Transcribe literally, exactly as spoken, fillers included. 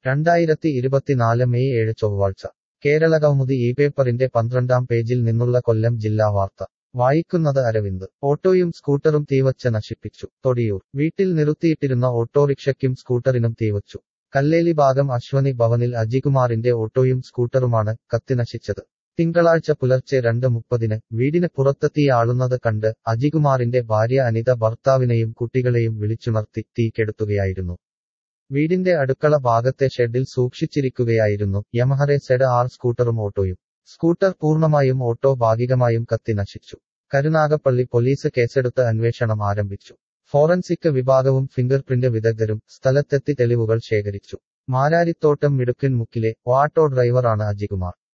രണ്ടായിരത്തി ഇരുപത്തിനാല് മെയ് ഏഴ് ചൊവ്വാഴ്ച കേരളകൗമുദി ഈ പേപ്പറിന്റെ പന്ത്രണ്ടാം പേജിൽ നിന്നുള്ള കൊല്ലം ജില്ലാ വാർത്ത വായിക്കുന്നത് അരവിന്ദ്. ഓട്ടോയും സ്കൂട്ടറും തീവച്ച് നശിപ്പിച്ചു. തൊടിയൂർ. വീട്ടിൽ നിർത്തിയിട്ടിരുന്ന ഓട്ടോറിക്ഷയ്ക്കും സ്കൂട്ടറിനും തീവച്ചു. കല്ലേലി ഭാഗം അശ്വനി ഭവനിൽ അജികുമാറിന്റെ ഓട്ടോയും സ്കൂട്ടറുമാണ് കത്തിനശിച്ചത്. തിങ്കളാഴ്ച പുലർച്ചെ രണ്ട് മുപ്പതിന് വീടിന് പുറത്ത് തീ ആളുന്നത് കണ്ട് അജികുമാറിന്റെ ഭാര്യ അനിത ഭർത്താവിനെയും കുട്ടികളെയും വിളിച്ചുണർത്തി തീ കെടുത്തുകയായിരുന്നു. വീടിന്റെ അടുക്കള ഭാഗത്തെ ഷെഡിൽ സൂക്ഷിച്ചിരിക്കുകയായിരുന്നു യമഹറെ സെഡ് ആർ സ്കൂട്ടറും ഓട്ടോയും. സ്കൂട്ടർ പൂർണ്ണമായും ഓട്ടോ ഭാഗികമായും കത്തി നശിച്ചു. കരുനാഗപ്പള്ളി പോലീസ് കേസെടുത്ത് അന്വേഷണം ആരംഭിച്ചു. ഫോറൻസിക് വിഭാഗവും ഫിംഗർപ്രിന്റ് വിദഗ്ധരും സ്ഥലത്തെത്തി തെളിവുകൾ ശേഖരിച്ചു. മാരാരിത്തോട്ടം മിടുക്കൻ മുക്കിലെ ഓട്ടോ ഡ്രൈവറാണ് അജികുമാർ.